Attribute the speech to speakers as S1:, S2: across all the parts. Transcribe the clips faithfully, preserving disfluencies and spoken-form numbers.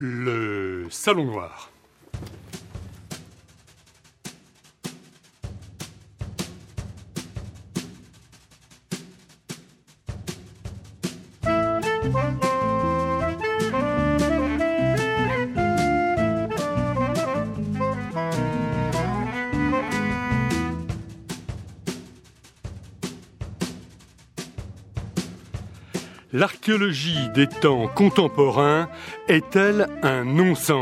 S1: Le Salon Noir. L'archéologie des temps contemporains est-elle un non-sens ?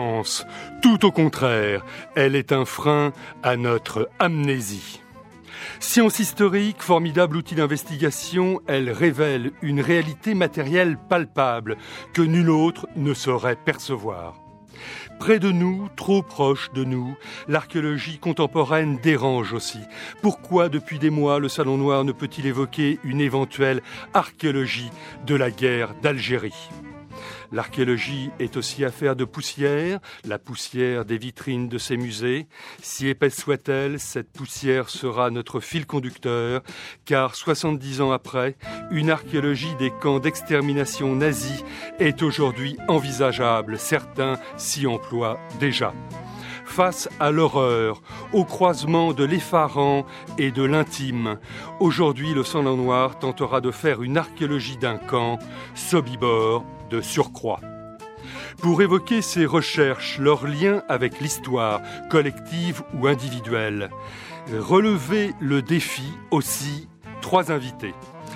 S1: Tout au contraire, elle est un frein à notre amnésie. Science historique, formidable outil d'investigation, elle révèle une réalité matérielle palpable que nul autre ne saurait percevoir. Près de nous, trop proche de nous, l'archéologie contemporaine dérange aussi. Pourquoi, depuis des mois, le Salon Noir ne peut-il évoquer une éventuelle archéologie de la guerre d'Algérie ? L'archéologie est aussi affaire de poussière, la poussière des vitrines de ces musées. Si épaisse soit-elle, cette poussière sera notre fil conducteur, car soixante-dix ans après, une archéologie des camps d'extermination nazis est aujourd'hui envisageable. Certains s'y emploient déjà. Face à l'horreur, au croisement de l'effarant et de l'intime, aujourd'hui le Salon Noir tentera de faire une archéologie d'un camp, Sobibor, de surcroît. Pour évoquer ces recherches, leur lien avec l'histoire, collective ou individuelle, relever le défi aussi, trois invités.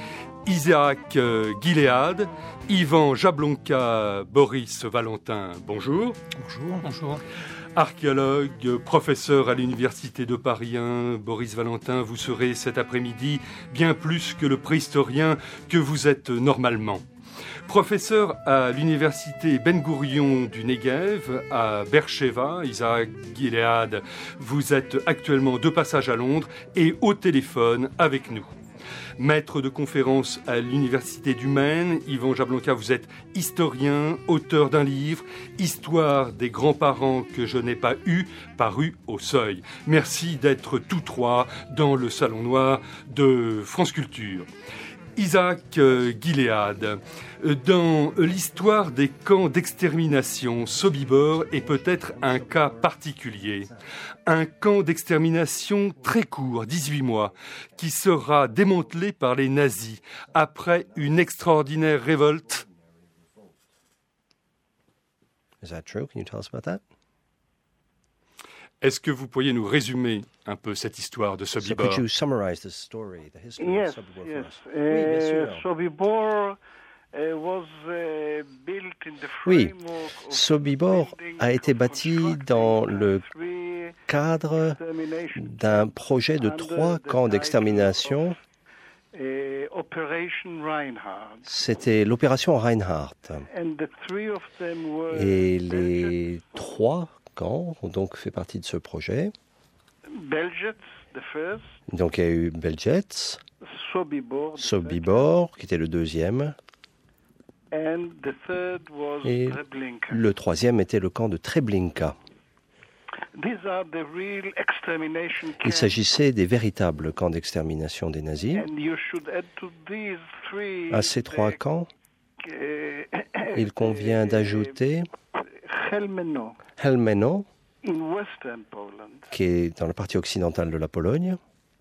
S1: Isaac Gilead, Ivan Jablonka, Boris Valentin, bonjour.
S2: Bonjour, bonjour.
S1: Archéologue, professeur à l'Université de Paris un, Boris Valentin, vous serez cet après-midi bien plus que le préhistorien que vous êtes normalement. Professeur à l'université Ben Gourion du Negev, à Beersheva, Isaac Gilead, vous êtes actuellement de passage à Londres et au téléphone avec nous. Maître de conférence à l'université du Maine, Ivan Jablonka, vous êtes historien, auteur d'un livre, Histoire des grands-parents que je n'ai pas eus, paru au Seuil. Merci d'être tous trois dans le Salon Noir de France Culture. Isaac Gilead, dans l'histoire des camps d'extermination, Sobibor est peut-être un cas particulier. Un camp d'extermination très court, dix-huit mois, qui sera démantelé par les nazis après une extraordinaire révolte.
S2: Is that true? Can you tell us about that?
S1: Est-ce que vous pourriez nous résumer un peu cette histoire de Sobibor?
S2: So could you summarize this story, the history
S3: Yes,
S2: of Sobibor
S3: yes.
S2: for us? Oui, bien sûr.
S3: Uh, Sobibor uh, was uh, built in the
S2: Oui,
S3: framework of
S2: Sobibor a été bâti dans le
S3: three
S2: cadre
S3: extermination
S2: d'un projet de
S3: under
S2: trois
S3: the
S2: camps
S3: title
S2: d'extermination.
S3: of, uh, Operation Reinhardt.
S2: C'était l'opération Reinhardt.
S3: And the three of them were
S2: Et
S3: Belgium,
S2: les trois camps ont donc fait partie de ce projet.
S3: Belgium, the first,
S2: Donc il y a eu Belzec,
S3: Sobibor, the
S2: Sobibor, qui était le deuxième,
S3: second, and the third was
S2: et
S3: Treblinka.
S2: le troisième était le camp de Treblinka.
S3: These are the real extermination
S2: Il
S3: camps.
S2: s'agissait des véritables camps d'extermination des nazis.
S3: And you should add to these three
S2: À ces trois
S3: the,
S2: camps,
S3: uh,
S2: il convient d'ajouter
S3: Helmeno
S2: Helmeno,
S3: in western Poland.
S2: qui est dans la partie occidentale de la Pologne.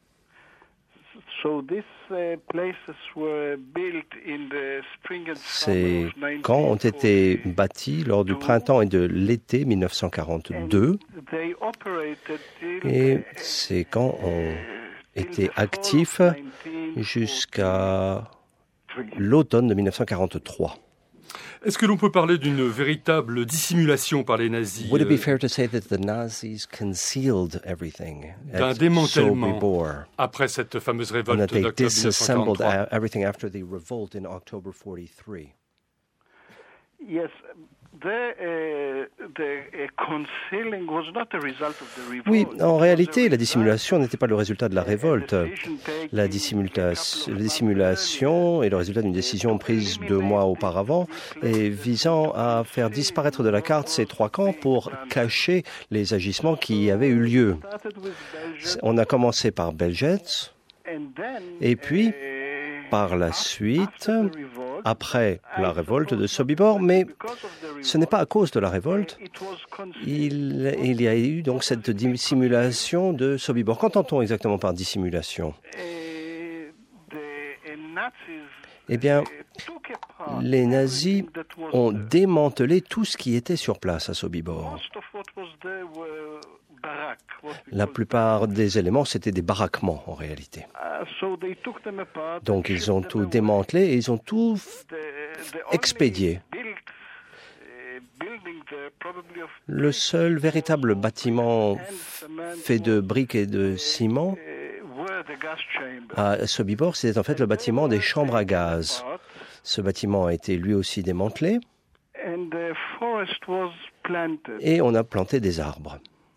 S3: So these uh, places were built in the spring and
S2: Ces
S3: summer of
S2: camps ont été
S3: nineteen forty.
S2: bâtis lors du printemps et de l'été mille neuf cent quarante-deux.
S3: And they operated till,
S2: Et
S3: uh,
S2: ces camps ont
S3: till
S2: été
S3: the fall of
S2: actifs
S3: nineteen
S2: jusqu'à
S3: forty-three.
S2: l'automne de mille neuf cent quarante-trois.
S1: Est-ce que l'on peut parler d'une véritable dissimulation par les nazis,
S2: Would it be
S1: euh,
S2: fair to say that the Nazis concealed everything
S1: d'un
S2: at
S1: démantèlement
S2: Sobibor,
S1: après cette fameuse
S2: and
S1: révolte
S2: that they
S1: d'octobre
S2: disassembled
S1: mille neuf cent quarante-trois?
S2: uh, everything after the revolt in October forty-three?
S3: Yes, the, uh, the uh, concealing was not a result of the revolt.
S2: Oui,
S3: It
S2: en
S3: was a
S2: réalité, la
S3: result
S2: dissimulation n'était pas le résultat de la
S3: of a
S2: révolte.
S3: decision taken
S2: La,
S3: a
S2: dissimula-
S3: couple of
S2: la
S3: months
S2: dissimulation est le résultat d'une décision prise deux mois auparavant et visant à faire disparaître de la carte ces trois camps pour cacher les agissements qui avaient eu lieu.
S3: started with Belgium,
S2: On a commencé par Belzec
S3: and then,
S2: et puis,
S3: uh,
S2: par la
S3: after
S2: suite,
S3: the revolt,
S2: après la révolte de Sobibor, mais ce n'est pas à cause de la révolte. Il, il y a eu donc cette dissimulation de Sobibor. Qu'entend-on exactement par dissimulation? Eh bien, les nazis ont démantelé tout ce qui était sur place à Sobibor. La plupart des éléments, c'était des baraquements en réalité. Donc ils ont tout démantelé et ils ont tout expédié. Le seul véritable bâtiment fait de briques et de ciment à Sobibor, c'était en fait le bâtiment des chambres à gaz. Ce bâtiment a été lui aussi démantelé et on a planté des arbres.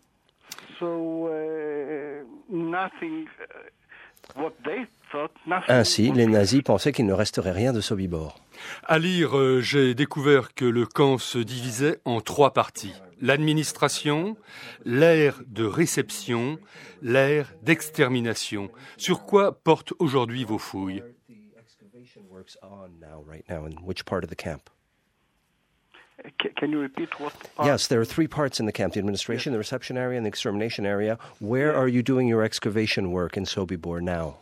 S2: Ainsi, les nazis pensaient qu'il ne resterait rien de Sobibor.
S1: À lire, euh, j'ai découvert que le camp se divisait en trois parties. L'administration, l'aire de réception, l'aire d'extermination. Sur quoi portent aujourd'hui vos fouilles?
S3: Can you repeat what part?
S2: Yes, there are three parts in the camp, the administration, the reception area, and the extermination area. Where are you doing your excavation work in Sobibor now?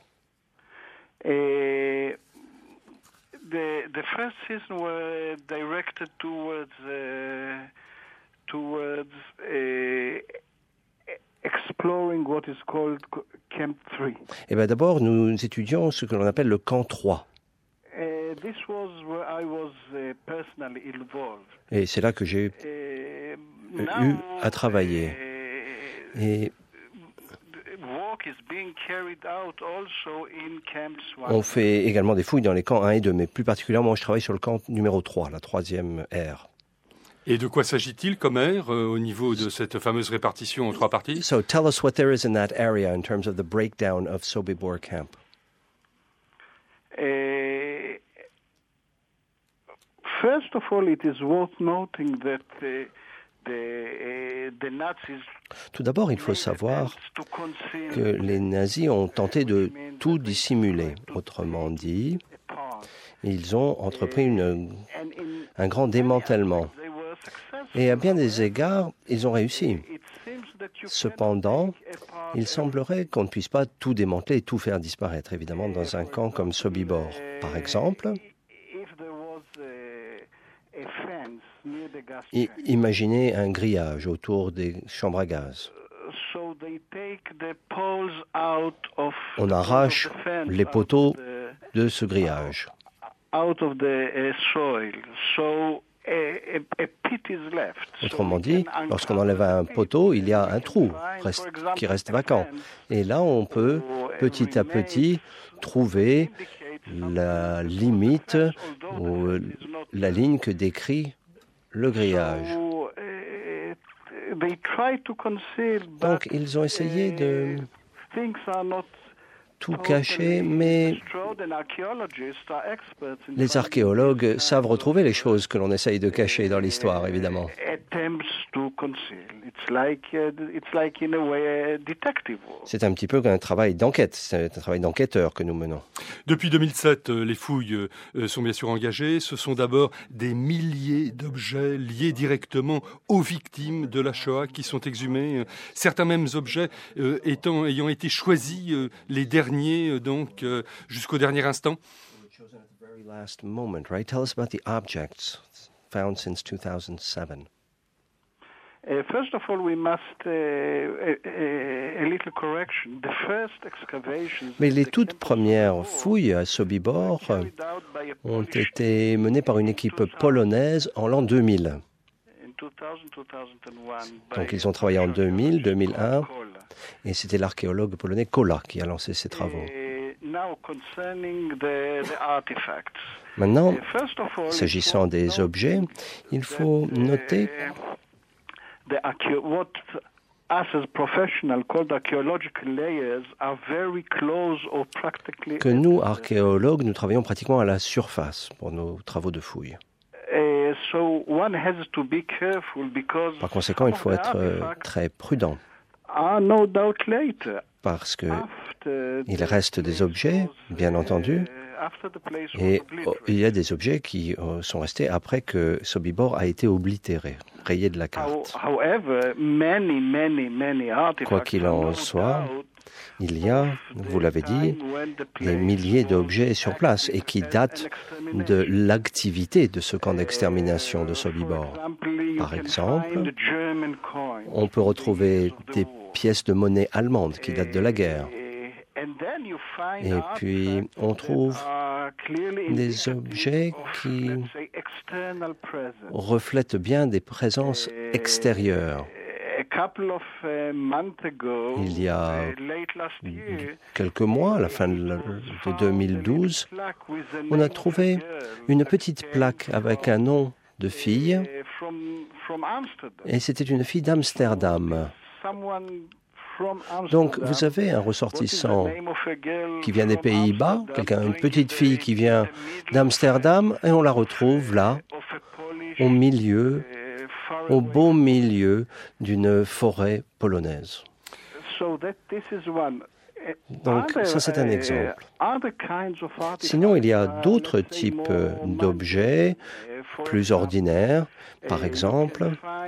S3: Uh, the the first season were directed towards uh, towards uh, exploring what is called Camp three.
S2: Eh bien, d'abord, nous étudions ce que l'on appelle le camp trois.
S3: Uh, this was where I was uh, personally involved.
S2: Et c'est là que j'ai
S3: Uh,
S2: eu
S3: now,
S2: à travailler.
S3: uh,
S2: Et
S3: work is being carried out also in camps one.
S2: on fait également des fouilles dans les camps un et deux, mais plus particulièrement, je travaille sur le camp numéro trois, la troisième aire.
S1: Et de quoi s'agit-il comme aire euh, au niveau de cette fameuse répartition en trois parties?
S2: So tell us what there is in that area in terms of the breakdown of Sobibor camp.
S3: Uh, first of all, it is worth noting that uh, the, uh, the Nazis
S2: Tout d'abord, il faut savoir que les nazis ont tenté de tout dissimuler. Autrement dit, ils ont entrepris une, un grand démantèlement. Et à bien des égards, ils ont réussi. Cependant, il semblerait qu'on ne puisse pas tout démanteler et tout faire disparaître, évidemment, dans un camp comme Sobibor. Par exemple, i- imaginez un grillage autour des chambres à gaz. On arrache les poteaux de ce grillage.
S3: out of the uh, soil. So a, a, a pit is left.
S2: Autrement dit, lorsqu'on enlève un poteau, il y a un trou reste- qui reste vacant. Et là, on peut petit à petit trouver la limite ou la ligne que décrit le grillage.
S3: So, uh, they try to conceal, but,
S2: Donc, ils ont essayé de
S3: uh, things are not
S2: tout cacher, mais
S3: destroyed, and archaeologists are experts in
S2: les archéologues savent retrouver les choses que l'on essaye de cacher dans l'histoire, évidemment.
S3: attempts to conceal. It's like uh, it's like in a way a detective work.
S2: C'est un petit peu un travail d'enquête, c'est un travail d'enquêteur que nous menons.
S1: Depuis deux mille sept, euh, les fouilles euh, sont bien sûr engagées. Ce sont d'abord des milliers d'objets liés directement aux victimes de la Shoah qui sont exhumés. Euh, Certains mêmes objets euh, étant, ayant été choisis euh, les derniers, euh, donc euh, jusqu'au dernier instant.
S2: Chosen at the very last moment, right? Tell us about the objects found since two thousand seven.
S3: Uh, first of all, we must uh, a, a, a little correction. The first excavations.
S2: Mais les
S3: the
S2: toutes
S3: camp
S2: premières fouilles à Sobibor
S3: carried out by a
S2: ont
S3: Polish
S2: été menées par une équipe polonaise en l'an deux mille.
S3: in two thousand, two thousand one by
S2: Donc ils ont travaillé en deux mille, deux mille un,
S3: Coca-Cola.
S2: et c'était l'archéologue polonais Kola qui a lancé ces travaux.
S3: Uh, now concerning the, the artifacts.
S2: Maintenant,
S3: Uh, first of all,
S2: s'agissant
S3: it's worth
S2: des objets, il faut
S3: that, uh,
S2: noter
S3: the archeo- what us as professionals called archaeological layers are very close or practically.
S2: que nous, archéologues, nous travaillons pratiquement à la surface pour nos travaux de fouilles.
S3: Uh, so one has to be careful because
S2: Par conséquent, il faut
S3: some of the
S2: être euh,
S3: artifacts
S2: très prudent
S3: are no doubt later.
S2: parce que
S3: After
S2: il
S3: the
S2: reste des objets, bien
S3: place
S2: entendu,
S3: was,
S2: Et oh, il y a des objets qui euh, sont restés après que Sobibor a été oblitéré, rayé de la carte. Quoi qu'il en soit, il y a, vous l'avez dit, des milliers d'objets sur place et qui datent de l'activité de ce camp d'extermination de Sobibor. Par exemple, on peut retrouver des pièces de monnaie allemandes qui datent de la guerre. Et puis, on trouve des objets qui reflètent bien des présences extérieures. Il y a quelques mois, à la fin de deux mille douze, on a trouvé une petite plaque avec un nom de fille, et c'était une fille d'Amsterdam. Donc, vous avez un ressortissant qui vient des Pays-Bas, quelqu'un, une petite fille qui vient d'Amsterdam, et on la retrouve là, au milieu, au beau milieu d'une forêt polonaise. Donc, ça, c'est un exemple. Sinon, il y a d'autres types d'objets plus ordinaires. Par exemple,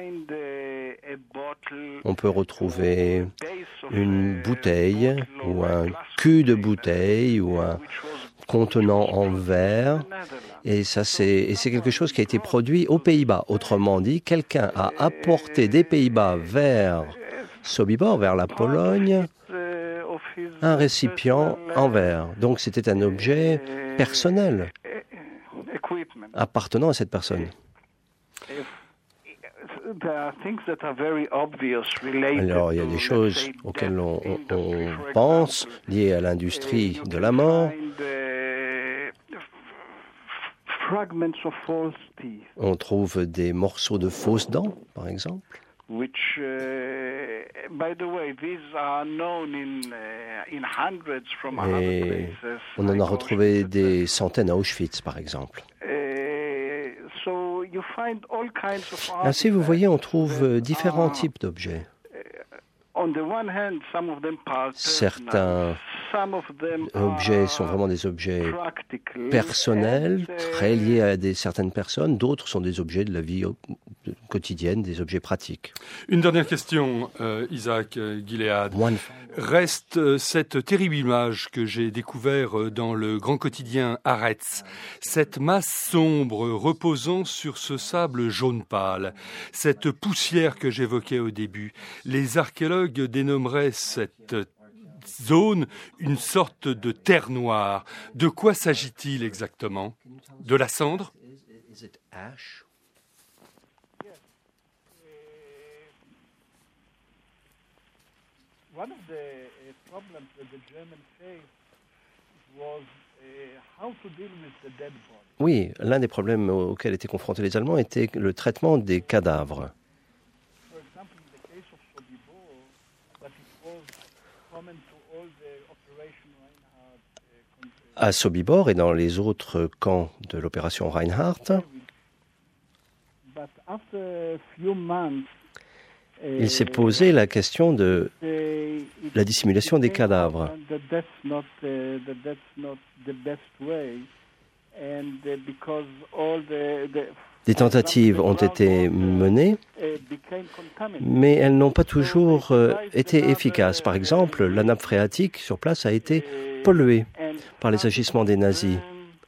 S2: on peut retrouver une bouteille ou un cul de bouteille ou un contenant en verre. Et ça, c'est, et c'est quelque chose qui a été produit aux Pays-Bas. Autrement dit, quelqu'un a apporté des Pays-Bas vers Sobibor, vers la Pologne, un récipient en verre. Donc, c'était un objet personnel appartenant à cette personne. Alors, il y a des choses auxquelles on, on, on pense, liées à l'industrie de la mort. On trouve des morceaux de fausses dents, par exemple.
S3: Which, uh, by the way, these are known in, uh, in hundreds from other places.
S2: On en a retrouvé des centaines à Auschwitz, par exemple.
S3: Uh, so you find all kinds of
S2: Ainsi, vous voyez, on trouve différents types d'objets.
S3: On the one hand, some of them
S2: Certains objets sont vraiment des objets personnels, très liés à des, certaines personnes. D'autres sont des objets de la vie quotidienne, des objets pratiques.
S1: Une dernière question, euh, Isaac Gilead. Reste euh, cette terrible image que j'ai découverte dans le grand quotidien Haaretz. Cette masse sombre reposant sur ce sable jaune pâle. Cette poussière que j'évoquais au début. Les archéologues dénommeraient cette zone une sorte de terre noire. De quoi s'agit-il exactement? De la cendre?
S3: One of the uh, problems that the Germans faced was uh, how to deal with the dead body.
S2: Oui, l'un des problèmes auxquels étaient confrontés les Allemands était le traitement des cadavres.
S3: For example, in the case of Sobibor, but it was common to all the Operation Reinhardt. Uh,
S2: à Sobibor et dans les autres camps de l'opération Reinhardt,
S3: but after a few months,
S2: il s'est posé la question de la dissimulation des cadavres. Des tentatives ont été menées, mais elles n'ont pas toujours été efficaces. Par exemple, la nappe phréatique sur place a été polluée par les agissements des nazis.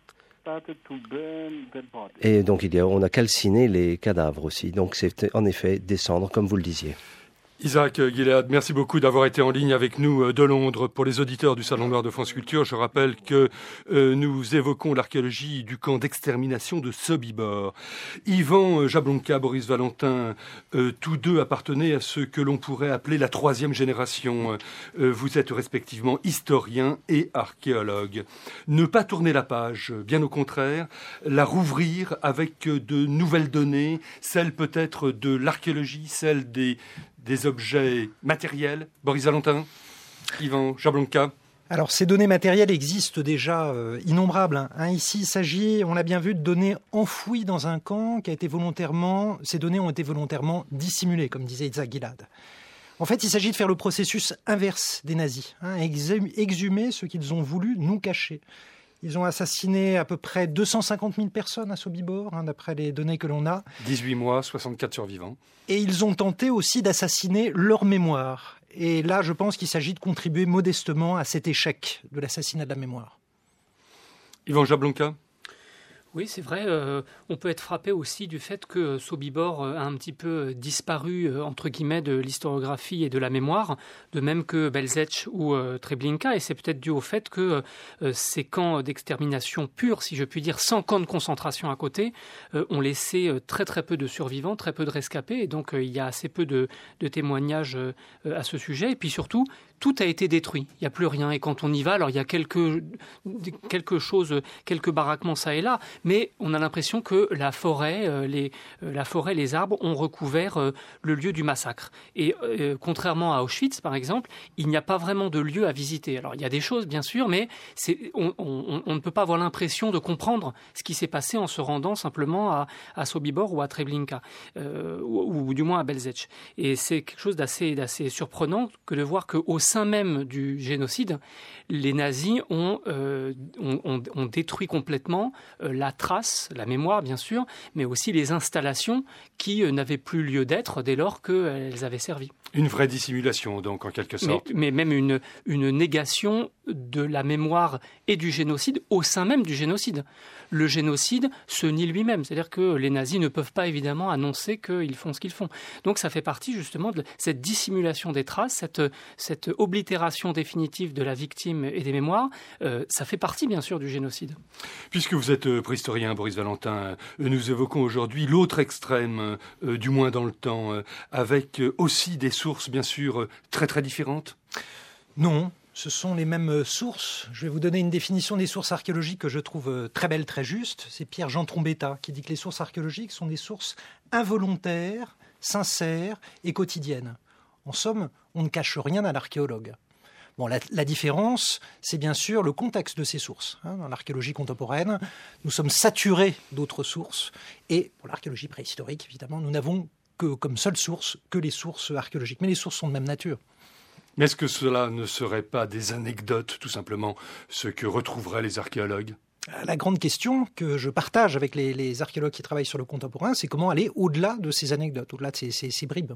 S2: Et donc, il y a, on a calciné les cadavres aussi. Donc, c'est en effet descendre, comme vous le disiez.
S1: Isaac Gilead, merci beaucoup d'avoir été en ligne avec nous de Londres. Pour les auditeurs du Salon Noir de France Culture, je rappelle que euh, nous évoquons l'archéologie du camp d'extermination de Sobibor. Yvan Jablonka, Boris Valentin, euh, tous deux appartenaient à ce que l'on pourrait appeler la troisième génération. Euh, vous êtes respectivement historien et archéologue. Ne pas tourner la page, bien au contraire, la rouvrir avec de nouvelles données, celles peut-être de l'archéologie, celles des des objets matériels. Boris Valentin, Yvan Jablonka.
S4: Alors, ces données matérielles existent déjà euh, innombrables. Hein. Ici, il s'agit, on l'a bien vu, de données enfouies dans un camp qui a été volontairement, ces données ont été volontairement dissimulées, comme disait Isaac Gilead. En fait, il s'agit de faire le processus inverse des nazis, hein, exhumer ce qu'ils ont voulu nous cacher. Ils ont assassiné à peu près deux cent cinquante mille personnes à Sobibor, hein, d'après les données que l'on a.
S1: dix-huit mois, soixante-quatre survivants.
S4: Et ils ont tenté aussi d'assassiner leur mémoire. Et là, je pense qu'il s'agit de contribuer modestement à cet échec de l'assassinat de la mémoire.
S1: Yvan Jablonka ?
S5: Oui, c'est vrai. Euh, on peut être frappé aussi du fait que Sobibor a un petit peu disparu, euh, entre guillemets, de l'historiographie et de la mémoire, de même que Belzec ou euh, Treblinka. Et c'est peut-être dû au fait que euh, ces camps d'extermination purs, si je puis dire, sans camp de concentration à côté, euh, ont laissé euh, très très peu de survivants, très peu de rescapés. Et donc, euh, il y a assez peu de, de témoignages euh, à ce sujet. Et puis surtout, tout a été détruit. Il n'y a plus rien. Et quand on y va, alors il y a quelque, quelque chose, quelques baraquements ça et là, mais on a l'impression que la forêt, euh, les, euh, la forêt, les arbres ont recouvert euh, le lieu du massacre. Et euh, contrairement à Auschwitz, par exemple, il n'y a pas vraiment de lieu à visiter. Alors il y a des choses, bien sûr, mais c'est, on, on, on ne peut pas avoir l'impression de comprendre ce qui s'est passé en se rendant simplement à, à Sobibor ou à Treblinka, euh, ou, ou du moins à Belzec. Et c'est quelque chose d'assez, d'assez surprenant que de voir qu'au sein même du génocide, les nazis ont, euh, ont, ont, ont détruit complètement euh, la trace, la mémoire bien sûr, mais aussi les installations qui euh, n'avaient plus lieu d'être dès lors qu'elles avaient servi.
S1: Une vraie dissimulation donc en quelque sorte.
S5: Mais, mais même une, une négation de la mémoire et du génocide au sein même du génocide. Le génocide se nie lui-même, c'est-à-dire que les nazis ne peuvent pas évidemment annoncer qu'ils font ce qu'ils font. Donc ça fait partie justement de cette dissimulation des traces, cette, cette oblitération définitive de la victime et des mémoires, euh, ça fait partie bien sûr du génocide.
S1: Puisque vous êtes préhistorien, Boris Valentin, nous évoquons aujourd'hui l'autre extrême, euh, du moins dans le temps, euh, avec aussi des sources bien sûr très très différentes.
S4: Non. Ce sont les mêmes sources. Je vais vous donner une définition des sources archéologiques que je trouve très belle, très juste. C'est Pierre-Jean Trombetta qui dit que les sources archéologiques sont des sources involontaires, sincères et quotidiennes. En somme, on ne cache rien à l'archéologue. Bon, la, la différence, c'est bien sûr le contexte de ces sources. Hein, dans l'archéologie contemporaine, nous sommes saturés d'autres sources. Et pour l'archéologie préhistorique, évidemment, nous n'avons que comme seule source que les sources archéologiques. Mais les sources sont de même nature.
S1: Mais est-ce que cela ne serait pas des anecdotes, tout simplement, ce que retrouveraient les archéologues ?
S4: La grande question que je partage avec les, les archéologues qui travaillent sur le contemporain, c'est comment aller au-delà de ces anecdotes, au-delà de ces, ces, ces bribes.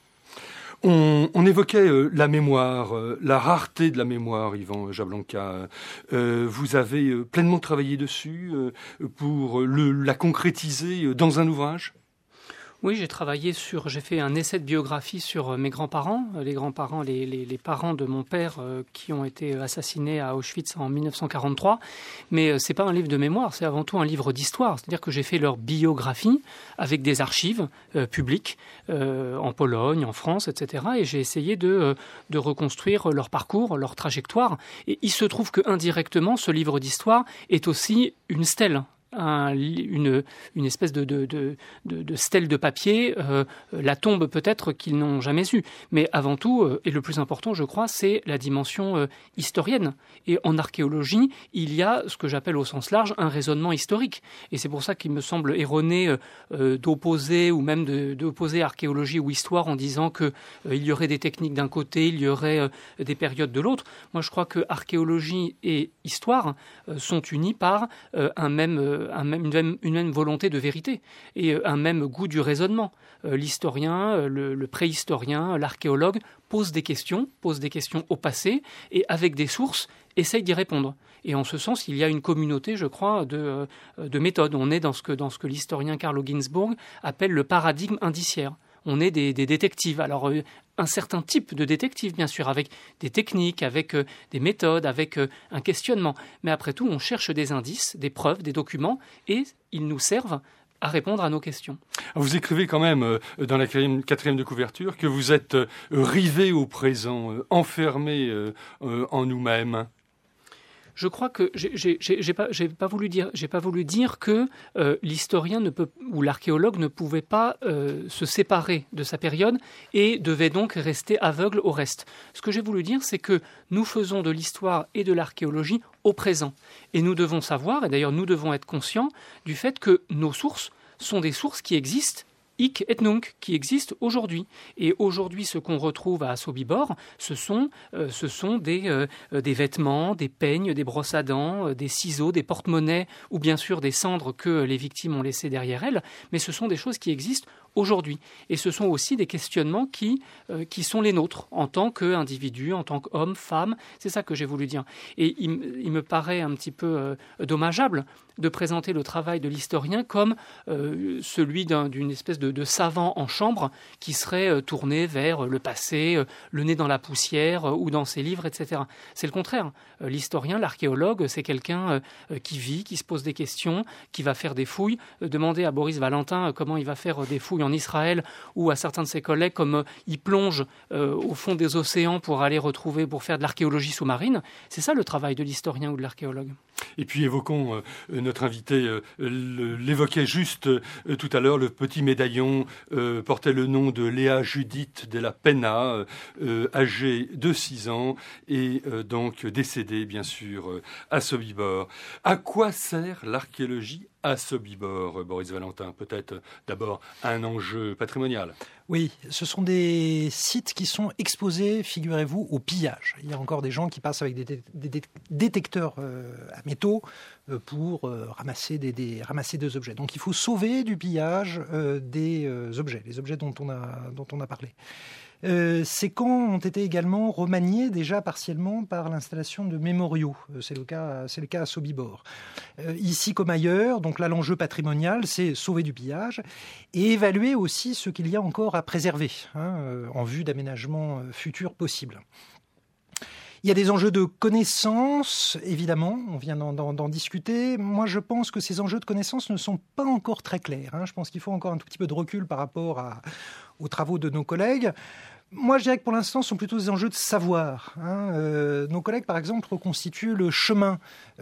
S1: On, on évoquait euh, la mémoire, euh, la rareté de la mémoire, Yvan Jablonka. Euh, vous avez euh, pleinement travaillé dessus euh, pour le, la concrétiser dans un ouvrage ?
S5: Oui, j'ai travaillé sur, j'ai fait un essai de biographie sur mes grands-parents, les grands-parents, les, les, les parents de mon père euh, qui ont été assassinés à Auschwitz en dix-neuf cent quarante-trois. Mais euh, c'est pas un livre de mémoire, c'est avant tout un livre d'histoire. C'est-à-dire que j'ai fait leur biographie avec des archives euh, publiques euh, en Pologne, en France, et cetera. Et j'ai essayé de, euh, de reconstruire leur parcours, leur trajectoire. Et il se trouve que indirectement, ce livre d'histoire est aussi une stèle. Un, une, une espèce de, de, de, de, de stèle de papier, euh, la tombe peut-être qu'ils n'ont jamais eue. Mais avant tout, euh, et le plus important, je crois, c'est la dimension euh, historienne. Et en archéologie, il y a ce que j'appelle au sens large un raisonnement historique. Et c'est pour ça qu'il me semble erroné euh, d'opposer, ou même de, d'opposer archéologie ou histoire en disant qu'il euh, y aurait des techniques d'un côté, il y aurait euh, des périodes de l'autre. Moi, je crois que archéologie et histoire euh, sont unies par euh, un même... Euh, Un même, une, même, une même volonté de vérité et un même goût du raisonnement. Euh, l'historien, le, le préhistorien, l'archéologue pose des questions, pose des questions au passé et avec des sources essaye d'y répondre. Et en ce sens, il y a une communauté, je crois, de, de méthodes. On est dans ce que, dans ce que l'historien Carlo Ginzburg appelle le paradigme indiciaire. On est des, des détectives. Alors, euh, un certain type de détective, bien sûr, avec des techniques, avec euh, des méthodes, avec euh, un questionnement. Mais après tout, on cherche des indices, des preuves, des documents, et ils nous servent à répondre à nos questions.
S1: Vous écrivez quand même, euh, dans la quatrième de couverture, que vous êtes euh, rivé au présent, euh, enfermé euh, euh, en nous-mêmes.
S5: Je crois que j'ai, j'ai, j'ai pas, j'ai pas voulu dire, j'ai pas voulu dire que euh, l'historien ne peut ou l'archéologue ne pouvait pas euh, se séparer de sa période et devait donc rester aveugle au reste. Ce que j'ai voulu dire, c'est que nous faisons de l'histoire et de l'archéologie au présent, et nous devons savoir, et d'ailleurs nous devons être conscients du fait que nos sources sont des sources qui existent hic et nunc, qui existe aujourd'hui. Et aujourd'hui, ce qu'on retrouve à Sobibor, ce sont, euh, ce sont des, euh, des vêtements, des peignes, des brosses à dents, euh, des ciseaux, des porte-monnaies, ou bien sûr des cendres que les victimes ont laissées derrière elles, mais ce sont des choses qui existent aujourd'hui. Et ce sont aussi des questionnements qui, euh, qui sont les nôtres, en tant qu'individus, en tant qu'hommes, femmes. C'est ça que j'ai voulu dire. Et il, il me paraît un petit peu euh, dommageable de présenter le travail de l'historien comme euh, celui d'un, d'une espèce de, de savant en chambre qui serait euh, tourné vers le passé, euh, le nez dans la poussière euh, ou dans ses livres, et cetera. C'est le contraire. Euh, l'historien, l'archéologue, c'est quelqu'un euh, qui vit, qui se pose des questions, qui va faire des fouilles. Euh, demandez à Boris Valentin euh, comment il va faire euh, des fouilles en Israël, ou à certains de ses collègues comme euh, il plonge euh, au fond des océans pour aller retrouver, pour faire de l'archéologie sous-marine. C'est ça le travail de l'historien ou de l'archéologue.
S1: Et puis évoquons, euh, notre invité euh, l'évoquait juste euh, tout à l'heure, le petit médaillon euh, portait le nom de Léa Judith de la Penna, euh, âgée de six ans et euh, donc décédée bien sûr euh, à Sobibor. À quoi sert l'archéologie à Sobibor, Boris Valentin? Peut-être d'abord un enjeu patrimonial.
S4: Oui, ce sont des sites qui sont exposés, figurez-vous, au pillage. Il y a encore des gens qui passent avec des, dé- des dé- détecteurs euh, à métaux euh, pour euh, ramasser, des, des, ramasser des objets. Donc il faut sauver du pillage euh, des euh, objets, les objets dont on a, dont on a parlé. Euh, ces camps ont été également remaniés déjà partiellement par l'installation de mémoriaux. Euh, c'est le cas, c'est le cas à Sobibor. Euh, ici comme ailleurs, donc là l'enjeu patrimonial, c'est sauver du pillage et évaluer aussi ce qu'il y a encore à préserver hein, euh, en vue d'aménagements euh, futurs possibles. Il y a des enjeux de connaissance, évidemment, on vient d'en, d'en, d'en discuter. Moi, je pense que ces enjeux de connaissance ne sont pas encore très clairs. Hein. Je pense qu'il faut encore un tout petit peu de recul par rapport à, aux travaux de nos collègues. Moi, je dirais que pour l'instant, ce sont plutôt des enjeux de savoir. Hein. Euh, nos collègues, par exemple, reconstituent le chemin.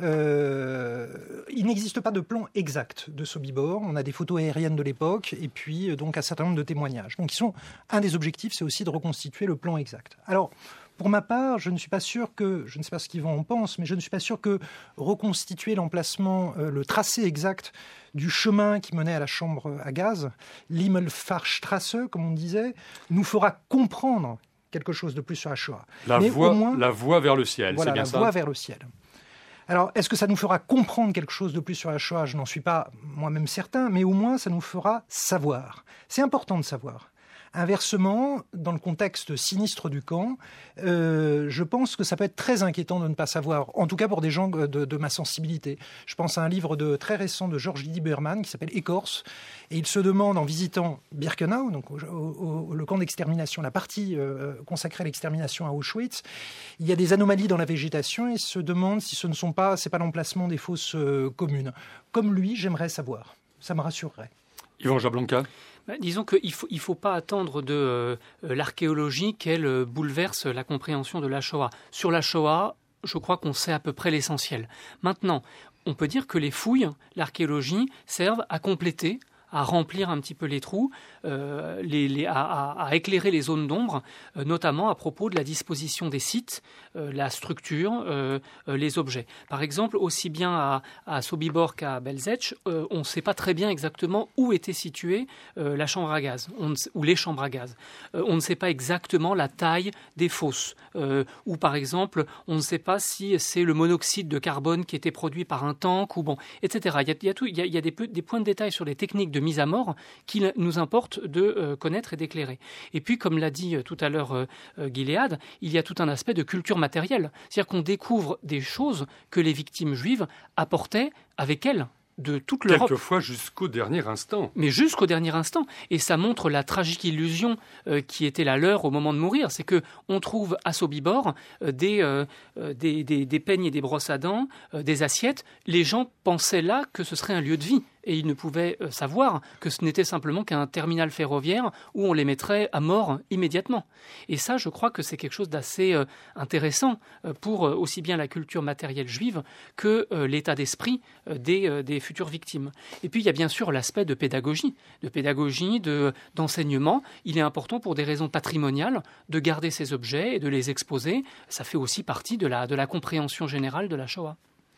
S4: Euh, il n'existe pas de plan exact de Sobibor. On a des photos aériennes de l'époque et puis donc un certain nombre de témoignages. Donc, ils sont, un des objectifs, c'est aussi de reconstituer le plan exact. Alors, pour ma part, je ne suis pas sûr que, je ne sais pas ce qu'Yvan en pense, mais je ne suis pas sûr que reconstituer l'emplacement, euh, le tracé exact du chemin qui menait à la chambre à gaz, l'Himmelfahrstrasse, comme on disait, nous fera comprendre quelque chose de plus sur la Shoah.
S1: La,
S4: mais
S1: voie,
S4: au moins,
S1: la voie vers le ciel,
S4: voilà,
S1: c'est bien
S4: la
S1: ça ?
S4: La voie vers le ciel. Alors, est-ce que ça nous fera comprendre quelque chose de plus sur la Shoah ? Je n'en suis pas moi-même certain, mais au moins ça nous fera savoir. C'est important de savoir. Inversement, dans le contexte sinistre du camp, euh, je pense que ça peut être très inquiétant de ne pas savoir, en tout cas pour des gens de, de ma sensibilité. Je pense à un livre de, très récent de Georges Lieberman qui s'appelle « Écorce », et il se demande en visitant Birkenau, donc au, au, au, le camp d'extermination, la partie euh, consacrée à l'extermination à Auschwitz, il y a des anomalies dans la végétation et il se demande si ce ne sont pas, c'est pas l'emplacement des fosses euh, communes. Comme lui, j'aimerais savoir. Ça me rassurerait.
S1: Yvan Jablanka.
S5: Ben, disons qu'il ne faut, il faut pas attendre de euh, l'archéologie qu'elle euh, bouleverse la compréhension de la Shoah. Sur la Shoah, je crois qu'on sait à peu près l'essentiel. Maintenant, on peut dire que les fouilles, l'archéologie, servent à compléter, à remplir un petit peu les trous, euh, les, les, à, à, à éclairer les zones d'ombre, euh, notamment à propos de la disposition des sites, euh, la structure, euh, euh, les objets. Par exemple, aussi bien à, à Sobibor qu'à Belzec, euh, on ne sait pas très bien exactement où était située euh, la chambre à gaz, on ne, ou les chambres à gaz. Euh, on ne sait pas exactement la taille des fosses, euh, ou par exemple, on ne sait pas si c'est le monoxyde de carbone qui était produit par un tank, ou bon, et cetera. Il y a, il y a, tout, il y a, il y a des, des points de détail sur les techniques de mise à mort qu'il nous importe de euh, connaître et d'éclairer. Et puis, comme l'a dit euh, tout à l'heure euh, euh, Gilead, il y a tout un aspect de culture matérielle. C'est-à-dire qu'on découvre des choses que les victimes juives apportaient avec elles de toute l'Europe.
S1: Quelquefois jusqu'au dernier instant.
S5: Mais jusqu'au dernier instant. Et ça montre la tragique illusion euh, qui était la leur au moment de mourir. C'est qu'on trouve à Sobibor euh, des, euh, des, des, des peignes et des brosses à dents, euh, des assiettes. Les gens pensaient là que ce serait un lieu de vie. Et ils ne pouvaient euh, savoir que ce n'était simplement qu'un terminal ferroviaire où on les mettrait à mort immédiatement. Et ça, je crois que c'est quelque chose d'assez euh, intéressant euh, pour euh, aussi bien la culture matérielle juive que euh, l'état d'esprit euh, des, euh, des futures victimes. Et puis, il y a bien sûr l'aspect de pédagogie, de pédagogie, de, d'enseignement. Il est important pour des raisons patrimoniales de garder ces objets et de les exposer. Ça fait aussi partie de la, de la compréhension générale de la Shoah.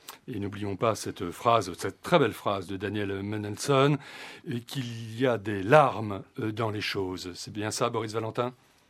S1: Et n'oublions pas cette phrase, cette très belle phrase de Daniel Mendelssohn, qu'il y a des larmes dans les choses. C'est bien ça, Boris Valentin ?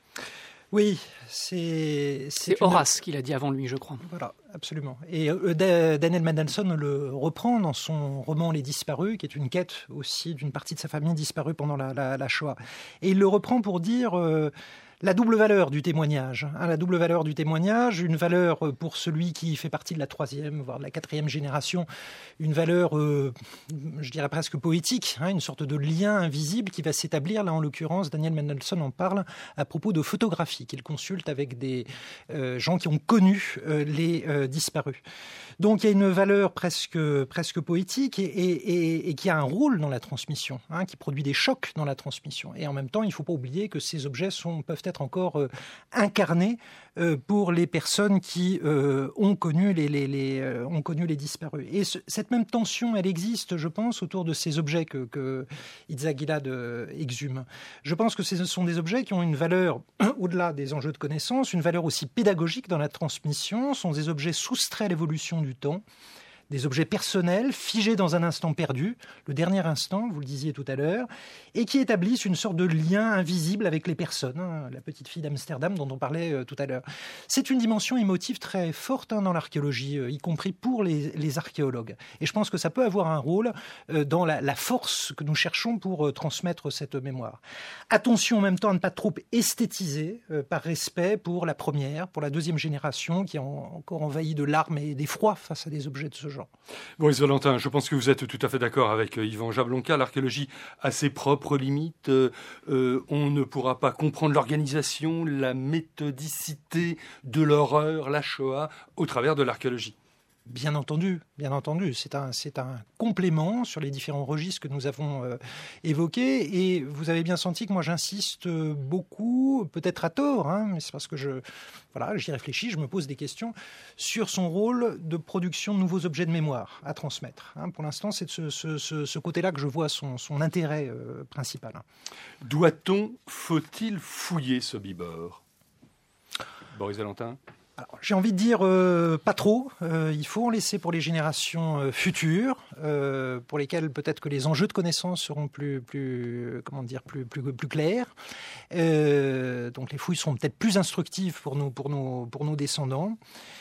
S4: Oui, c'est...
S5: C'est, c'est Horace une... qui l'a dit avant lui, je crois.
S4: Voilà, absolument. Et euh, Daniel Mendelssohn le reprend dans son roman Les Disparus, qui est une quête aussi d'une partie de sa famille disparue pendant la, la, la Shoah. Et il le reprend pour dire... Euh, La double valeur du témoignage, hein, la double valeur du témoignage, une valeur pour celui qui fait partie de la troisième, voire de la quatrième génération, une valeur, euh, je dirais presque poétique, hein, une sorte de lien invisible qui va s'établir. Là, en l'occurrence, Daniel Mendelssohn en parle à propos de photographies qu'il consulte avec des euh, gens qui ont connu euh, les euh, disparus. Donc, il y a une valeur presque, presque poétique et, et, et, et qui a un rôle dans la transmission, hein, qui produit des chocs dans la transmission. Et en même temps, il ne faut pas oublier que ces objets sont, peuvent être encore euh, incarnés euh, pour les personnes qui euh, ont, connu les, les, les, euh, ont connu les disparus. Et ce, cette même tension, elle existe, je pense, autour de ces objets que, que Itzhak Gilad euh, exhume. Je pense que ce sont des objets qui ont une valeur, au-delà des enjeux de connaissance, une valeur aussi pédagogique dans la transmission. Ce sont des objets soustraits à l'évolution du temps, des objets personnels, figés dans un instant perdu, le dernier instant, vous le disiez tout à l'heure, et qui établissent une sorte de lien invisible avec les personnes, hein, la petite fille d'Amsterdam dont on parlait euh, tout à l'heure. C'est une dimension émotive très forte hein, dans l'archéologie, euh, y compris pour les, les archéologues. Et je pense que ça peut avoir un rôle euh, dans la, la force que nous cherchons pour euh, transmettre cette mémoire. Attention en même temps à ne pas trop esthétiser, euh, par respect pour la première, pour la deuxième génération, qui est en, encore envahie de larmes et d'effroi face à des objets de ce genre.
S1: Boris Valentin, je pense que vous êtes tout à fait d'accord avec Yvan Jablonka. L'archéologie a ses propres limites. Euh, euh, on ne pourra pas comprendre l'organisation, la méthodicité de l'horreur, la Shoah, au travers de l'archéologie.
S4: Bien entendu, bien entendu. C'est un, c'est un complément sur les différents registres que nous avons euh, évoqués. Et vous avez bien senti que moi j'insiste beaucoup, peut-être à tort, hein, mais c'est parce que je, voilà, j'y réfléchis, je me pose des questions sur son rôle de production de nouveaux objets de mémoire à transmettre. Hein. Pour l'instant, c'est de ce, ce, ce, ce côté-là que je vois son, son intérêt euh, principal.
S1: Doit-on, faut-il fouiller ce bibor ? Boris Valentin ?
S4: Alors, j'ai envie de dire euh, pas trop. Euh, il faut en laisser pour les générations euh, futures, euh, pour lesquelles peut-être que les enjeux de connaissance seront plus, plus, comment dire, plus, plus, plus clairs. Euh, donc les fouilles seront peut-être plus instructives pour nous, pour nos, pour nos descendants.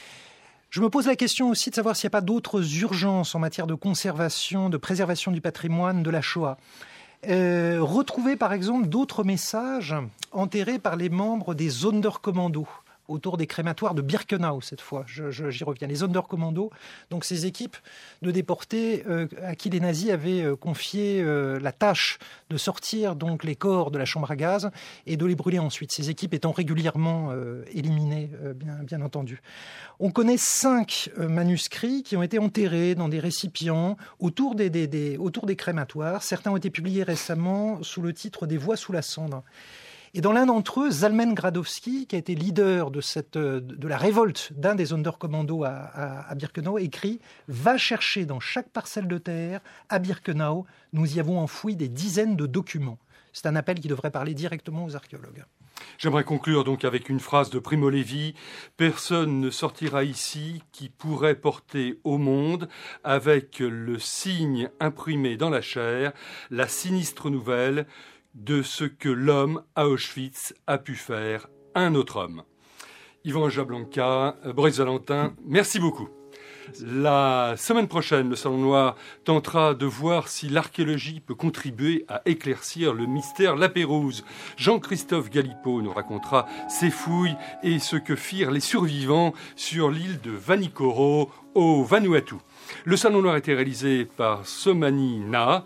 S4: Je me pose la question aussi de savoir s'il n'y a pas d'autres urgences en matière de conservation, de préservation du patrimoine de la Shoah. Euh, retrouver par exemple d'autres messages enterrés par les membres des Sonderkommando autour des crématoires de Birkenau, cette fois, je, je, j'y reviens, les Sonderkommando, donc ces équipes de déportés euh, à qui les nazis avaient euh, confié euh, la tâche de sortir donc les corps de la chambre à gaz et de les brûler ensuite, ces équipes étant régulièrement euh, éliminées, euh, bien, bien entendu. On connaît cinq euh, manuscrits qui ont été enterrés dans des récipients autour des, des, des, autour des crématoires. Certains ont été publiés récemment sous le titre « Des voix sous la cendre ». Et dans l'un d'entre eux, Zalmen Gradowski, qui a été leader de, cette, de la révolte d'un des Sonderkommando à, à, à Birkenau, écrit « Va chercher dans chaque parcelle de terre, à Birkenau, nous y avons enfoui des dizaines de documents. » C'est un appel qui devrait parler directement aux archéologues.
S1: J'aimerais conclure donc avec une phrase de Primo Levi. « Personne ne sortira ici qui pourrait porter au monde, avec le signe imprimé dans la chair, la sinistre nouvelle de ce que l'homme à Auschwitz a pu faire à un autre homme. » Yvan Jablonka, Boris Valentin, merci beaucoup. La semaine prochaine, le Salon Noir tentera de voir si l'archéologie peut contribuer à éclaircir le mystère La Pérouse. Jean-Christophe Galipeau nous racontera ses fouilles et ce que firent les survivants sur l'île de Vanikoro au Vanuatu. Le Salon Noir a été réalisé par Somani Na,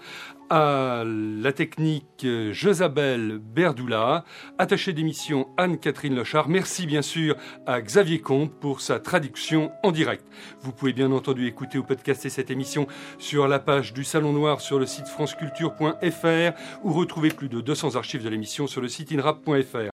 S1: à la technique Josabelle Berdoula, attachée d'émission Anne-Catherine Lochard. Merci bien sûr à Xavier Comte pour sa traduction en direct. Vous pouvez bien entendu écouter ou podcaster cette émission sur la page du Salon Noir sur le site franceculture point f r ou retrouver plus de deux cents archives de l'émission sur le site inrap point f r.